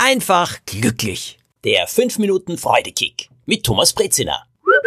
einfach glücklich. Der 5 Minuten Freudekick mit Thomas Brezina.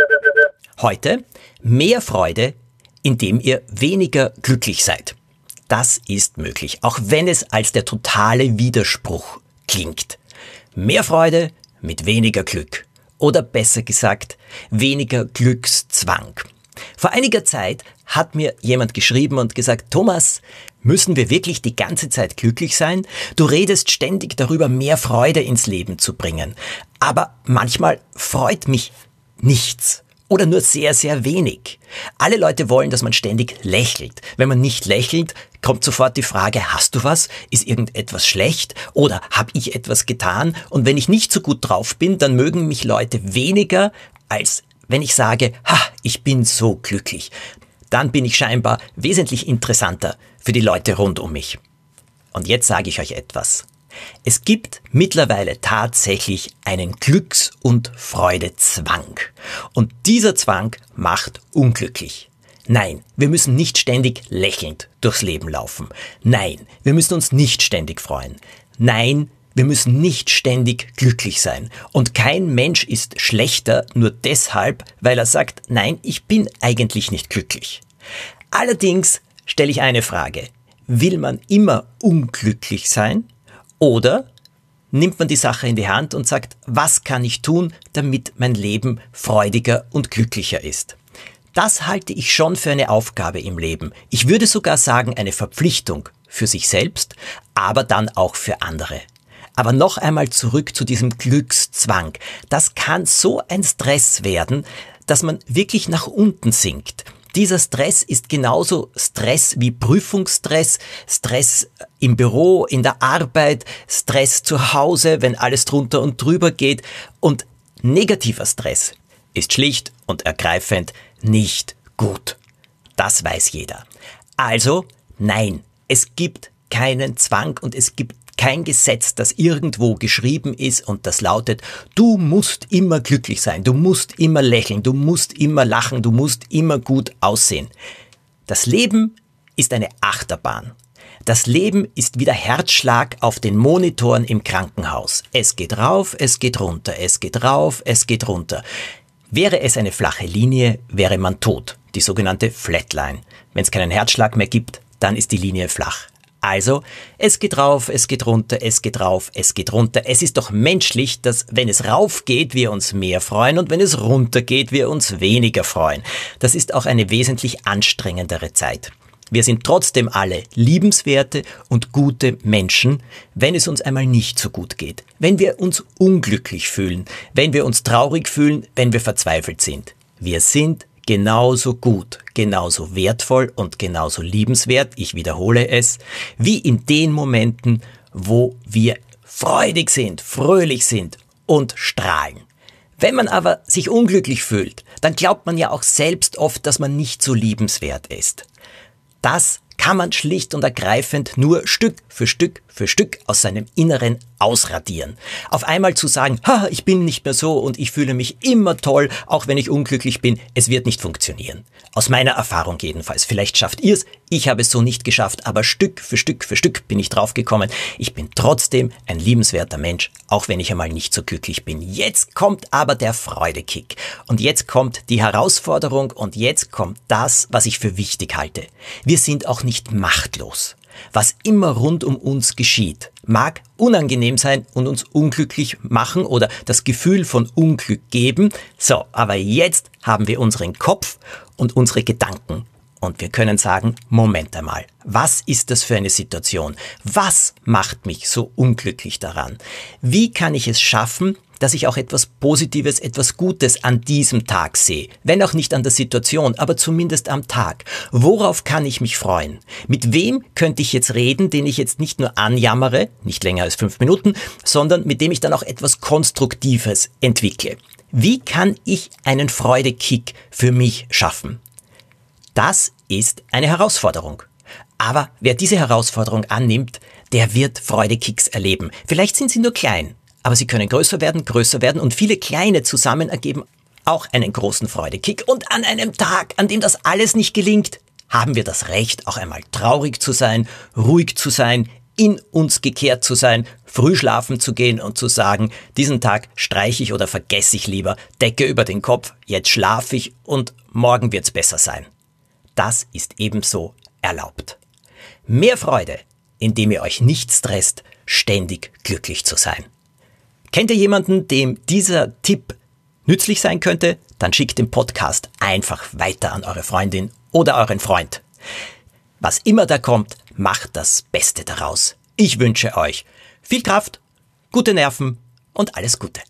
Heute mehr Freude, indem ihr weniger glücklich seid. Das ist möglich, auch wenn es als der totale Widerspruch klingt. Mehr Freude mit weniger Glück. Oder besser gesagt, weniger Glückszwang. Vor einiger Zeit hat mir jemand geschrieben und gesagt, Thomas, müssen wir wirklich die ganze Zeit glücklich sein? Du redest ständig darüber, mehr Freude ins Leben zu bringen. Aber manchmal freut mich nichts. Oder nur sehr, sehr wenig. Alle Leute wollen, dass man ständig lächelt. Wenn man nicht lächelt, kommt sofort die Frage, hast du was? Ist irgendetwas schlecht? Oder habe ich etwas getan? Und wenn ich nicht so gut drauf bin, dann mögen mich Leute weniger, als wenn ich sage, ich bin so glücklich. Dann bin ich scheinbar wesentlich interessanter für die Leute rund um mich. Und jetzt sage ich euch etwas. Es gibt mittlerweile tatsächlich einen Glücks- und Freudezwang. Und dieser Zwang macht unglücklich. Nein, wir müssen nicht ständig lächelnd durchs Leben laufen. Nein, wir müssen uns nicht ständig freuen. Nein, wir müssen nicht ständig glücklich sein. Und kein Mensch ist schlechter nur deshalb, weil er sagt, nein, ich bin eigentlich nicht glücklich. Allerdings stelle ich eine Frage. Will man immer unglücklich sein? Oder nimmt man die Sache in die Hand und sagt, was kann ich tun, damit mein Leben freudiger und glücklicher ist? Das halte ich schon für eine Aufgabe im Leben. Ich würde sogar sagen, eine Verpflichtung für sich selbst, aber dann auch für andere. Aber noch einmal zurück zu diesem Glückszwang. Das kann so ein Stress werden, dass man wirklich nach unten sinkt. Dieser Stress ist genauso Stress wie Prüfungsstress, Stress im Büro, in der Arbeit, Stress zu Hause, wenn alles drunter und drüber geht. Und negativer Stress ist schlicht und ergreifend nicht gut. Das weiß jeder. Also, nein, es gibt keinen Zwang und es gibt kein Gesetz, das irgendwo geschrieben ist und das lautet, du musst immer glücklich sein, du musst immer lächeln, du musst immer lachen, du musst immer gut aussehen. Das Leben ist eine Achterbahn. Das Leben ist wie der Herzschlag auf den Monitoren im Krankenhaus. Es geht rauf, es geht runter, es geht rauf, es geht runter. Wäre es eine flache Linie, wäre man tot. Die sogenannte Flatline. Wenn es keinen Herzschlag mehr gibt, dann ist die Linie flach. Also, es geht rauf, es geht runter, es geht rauf, es geht runter. Es ist doch menschlich, dass wenn es rauf geht, wir uns mehr freuen und wenn es runter geht, wir uns weniger freuen. Das ist auch eine wesentlich anstrengendere Zeit. Wir sind trotzdem alle liebenswerte und gute Menschen, wenn es uns einmal nicht so gut geht. Wenn wir uns unglücklich fühlen, wenn wir uns traurig fühlen, wenn wir verzweifelt sind. Wir sind genauso gut, genauso wertvoll und genauso liebenswert, ich wiederhole es, wie in den Momenten, wo wir freudig sind, fröhlich sind und strahlen. Wenn man aber sich unglücklich fühlt, dann glaubt man ja auch selbst oft, dass man nicht so liebenswert ist. Das kann man schlicht und ergreifend nur Stück für Stück für Stück aus seinem Inneren ausradieren. Auf einmal zu sagen, ich bin nicht mehr so und ich fühle mich immer toll, auch wenn ich unglücklich bin, es wird nicht funktionieren. Aus meiner Erfahrung jedenfalls. Vielleicht schafft ihr es, ich habe es so nicht geschafft, aber Stück für Stück für Stück bin ich draufgekommen. Ich bin trotzdem ein liebenswerter Mensch, auch wenn ich einmal nicht so glücklich bin. Jetzt kommt aber der Freudekick. Und jetzt kommt die Herausforderung und jetzt kommt das, was ich für wichtig halte. Wir sind auch nicht machtlos. Was immer rund um uns geschieht, mag unangenehm sein und uns unglücklich machen oder das Gefühl von Unglück geben. So, aber jetzt haben wir unseren Kopf und unsere Gedanken. Und wir können sagen, Moment einmal, was ist das für eine Situation? Was macht mich so unglücklich daran? Wie kann ich es schaffen, dass ich auch etwas Positives, etwas Gutes an diesem Tag sehe? Wenn auch nicht an der Situation, aber zumindest am Tag. Worauf kann ich mich freuen? Mit wem könnte ich jetzt reden, den ich jetzt nicht nur anjammere, nicht länger als 5 Minuten, sondern mit dem ich dann auch etwas Konstruktives entwickle? Wie kann ich einen Freudekick für mich schaffen? Das ist eine Herausforderung. Aber wer diese Herausforderung annimmt, der wird Freudekicks erleben. Vielleicht sind sie nur klein, aber sie können größer werden und viele kleine zusammen ergeben auch einen großen Freudekick. Und an einem Tag, an dem das alles nicht gelingt, haben wir das Recht, auch einmal traurig zu sein, ruhig zu sein, in uns gekehrt zu sein, früh schlafen zu gehen und zu sagen, diesen Tag streiche ich oder vergesse ich lieber, Decke über den Kopf, jetzt schlafe ich und morgen wird's besser sein. Das ist ebenso erlaubt. Mehr Freude, indem ihr euch nicht stresst, ständig glücklich zu sein. Kennt ihr jemanden, dem dieser Tipp nützlich sein könnte? Dann schickt den Podcast einfach weiter an eure Freundin oder euren Freund. Was immer da kommt, macht das Beste daraus. Ich wünsche euch viel Kraft, gute Nerven und alles Gute.